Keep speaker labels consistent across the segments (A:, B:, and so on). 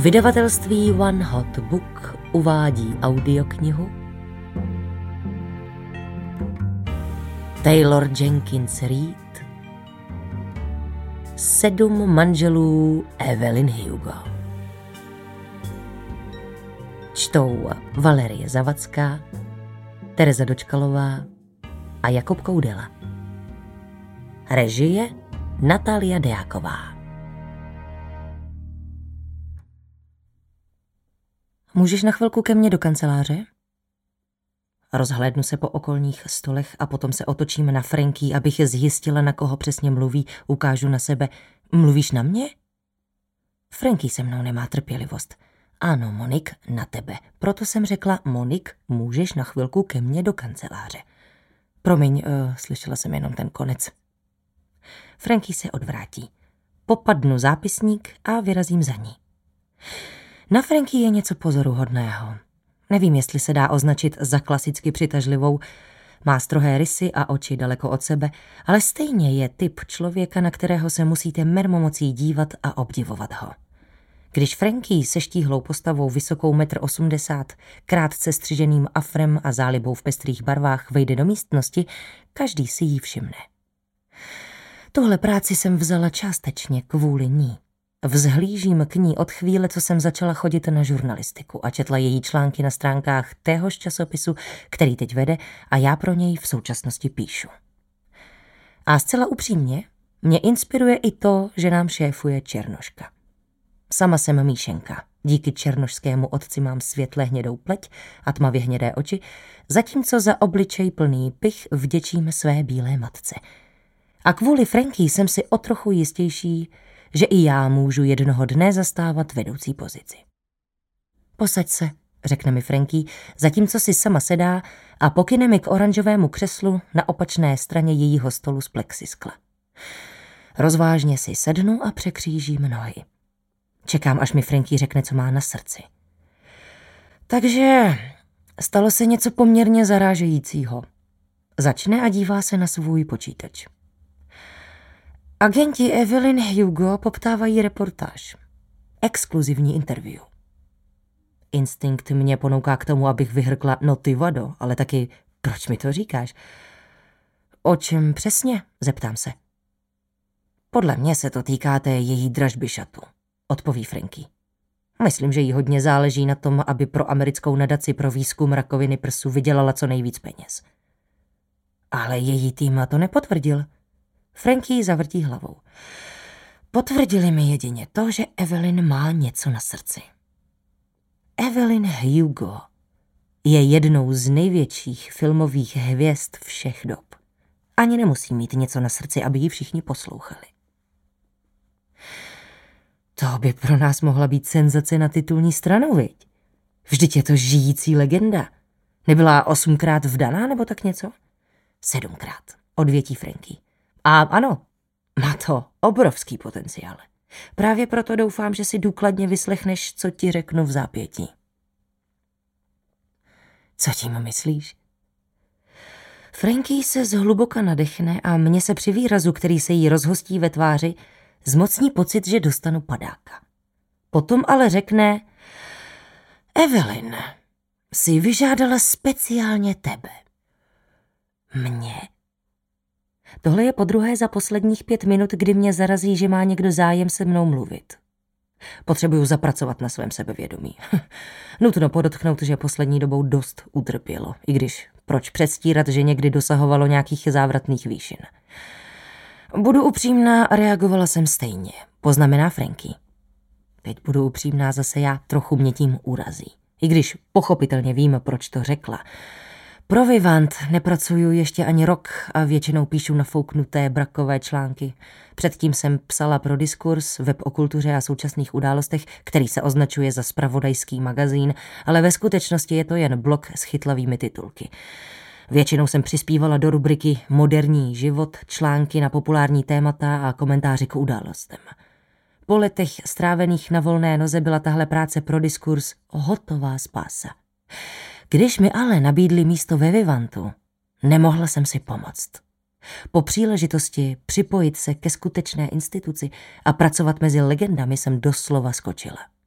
A: Vydavatelství One Hot Book uvádí audioknihu Taylor Jenkins Reid 7 manželů Evelyn Hugo. Čtou Valerie Zavacká, Tereza Dočkalová a Jakub Koudela. Režie Natália Deáková. Můžeš na chvilku ke mně do kanceláře? Rozhlédnu se po okolních stolech a potom se otočím na Franky, abych zjistila, na koho přesně mluví, ukážu na sebe. Mluvíš na mě? Franky se mnou nemá trpělivost. Ano, Monik, na tebe. Proto jsem řekla, Monik, můžeš na chvilku ke mně do kanceláře. Promiň, slyšela jsem jenom ten konec. Franky se odvrátí. Popadnu zápisník a vyrazím za ní. Na Franky je něco pozoruhodného. Nevím, jestli se dá označit za klasicky přitažlivou. Má strohé rysy a oči daleko od sebe, ale stejně je typ člověka, na kterého se musíte mermomocí dívat a obdivovat ho. Když Franky se štíhlou postavou vysokou 1,80 m, krátce střiženým afrem a zálibou v pestrých barvách vejde do místnosti, každý si jí všimne. Tuhle práci jsem vzala částečně kvůli ní. Vzhlížím k ní od chvíle, co jsem začala chodit na žurnalistiku a četla její články na stránkách téhož časopisu, který teď vede a já pro něj v současnosti píšu. A zcela upřímně, mě inspiruje i to, že nám šéfuje Černoška. Sama jsem míšenka. Díky černošskému otci mám světle hnědou pleť a tmavě hnědé oči, zatímco za obličej plný pych vděčím své bílé matce. A kvůli Franky jsem si o trochu jistější, že i já můžu jednoho dne zastávat vedoucí pozici. Posaď se, řekne mi Franky, zatímco si sama sedá a pokyne mi k oranžovému křeslu na opačné straně jejího stolu z plexiskla. Rozvážně si sednu a překřížím nohy. Čekám, až mi Franky řekne, co má na srdci. Takže stalo se něco poměrně zarážejícího. Začne a dívá se na svůj počítač. Agenti Evelyn Hugo poptávají reportáž. Exkluzivní interview. Instinkt mě ponouká k tomu, abych vyhrkla no ty vado, ale taky, proč mi to říkáš? O čem přesně? Zeptám se. Podle mě se to týká té její dražby šatu, odpoví Franky. Myslím, že jí hodně záleží na tom, aby pro americkou nadaci pro výzkum rakoviny prsu vydělala co nejvíc peněz. Ale její tým to nepotvrdil. Franky zavrtí hlavou. Potvrdili mi jedině to, že Evelyn má něco na srdci. Evelyn Hugo je jednou z největších filmových hvězd všech dob. Ani nemusí mít něco na srdci, aby ji všichni poslouchali. To by pro nás mohla být senzace na titulní stranu, viď? Vždyť je to žijící legenda. Nebyla 8krát vdaná nebo tak něco? 7krát, odvětí Franky. A ano, má to obrovský potenciál. Právě proto doufám, že si důkladně vyslechneš, co ti řeknu v zápětí. Co tím myslíš? Franky se zhluboka nadechne a mně se při výrazu, který se jí rozhostí ve tváři, zmocní pocit, že dostanu padáka. Potom ale řekne, Evelyn, si vyžádala speciálně tebe. Mě? Tohle je podruhé za posledních 5 minut, kdy mě zarazí, že má někdo zájem se mnou mluvit. Potřebuju zapracovat na svém sebevědomí. Nutno podotknout, že poslední dobou dost utrpělo, i když proč předstírat, že někdy dosahovalo nějakých závratných výšin. Budu upřímná, reagovala jsem stejně, poznamená Franky. Teď budu upřímná zase já, trochu mě tím urazí. I když pochopitelně vím, proč to řekla. Pro Vivant nepracuju ještě ani rok a většinou píšu nafouknuté brakové články. Předtím jsem psala pro Diskurs, web o kultuře a současných událostech, který se označuje za zpravodajský magazín, ale ve skutečnosti je to jen blog s chytlavými titulky. Většinou jsem přispívala do rubriky Moderní život, články na populární témata a komentáři k událostem. Po letech strávených na volné noze byla tahle práce pro Diskurs hotová spása. Když mi ale nabídli místo ve Vivantu, nemohla jsem si pomoct. Po příležitosti připojit se ke skutečné instituci a pracovat mezi legendami jsem doslova skočila.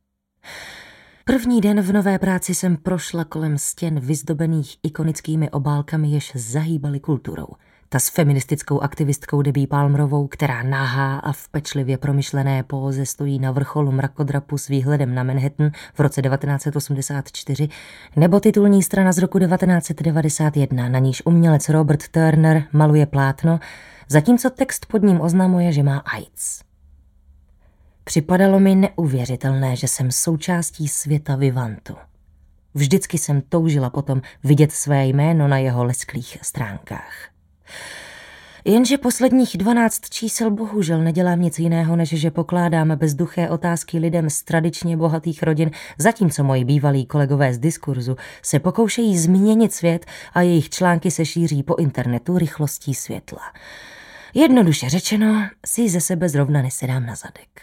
A: První den v nové práci jsem prošla kolem stěn vyzdobených ikonickými obálkami, jež zahýbaly kulturou. Ta s feministickou aktivistkou Debbie Palmerovou, která nahá a v pečlivě promyšlené póze stojí na vrcholu mrakodrapu s výhledem na Manhattan v roce 1984, nebo titulní strana z roku 1991, na níž umělec Robert Turner maluje plátno, zatímco text pod ním oznamuje, že má AIDS. Připadalo mi neuvěřitelné, že jsem součástí světa Vivantu. Vždycky jsem toužila potom vidět své jméno na jeho lesklých stránkách. Jenže posledních 12 čísel bohužel nedělám nic jiného, než že pokládám bezduché otázky lidem z tradičně bohatých rodin, zatímco moji bývalí kolegové z Diskurzu se pokoušejí změnit svět a jejich články se šíří po internetu rychlostí světla. Jednoduše řečeno, si ze sebe zrovna nesedám na zadek.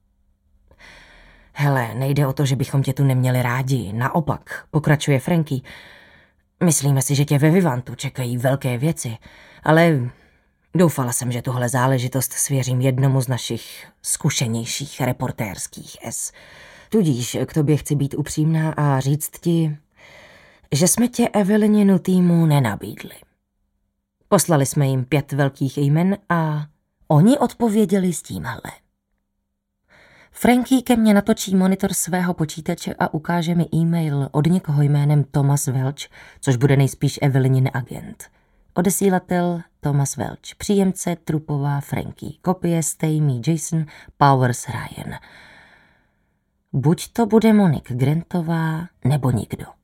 A: Hele, nejde o to, že bychom tě tu neměli rádi, naopak, pokračuje Frankie. Myslíme si, že tě ve Vivantu čekají velké věci, ale doufala jsem, že tuhle záležitost svěřím jednomu z našich zkušenějších reportérských S. Tudíž k tobě chci být upřímná a říct ti, že jsme tě Evelininu týmu nenabídli. Poslali jsme jim 5 velkých jmen a oni odpověděli s tímhle. Frankie ke mně natočí monitor svého počítače a ukáže mi e-mail od někoho jménem Thomas Welch, což bude nejspíš Evelinin agent. Odesílatel Thomas Welch, příjemce Trupová Frankie, kopie Stamy Jason, Powers Ryan. Buď to bude Monique Grantová, nebo nikdo.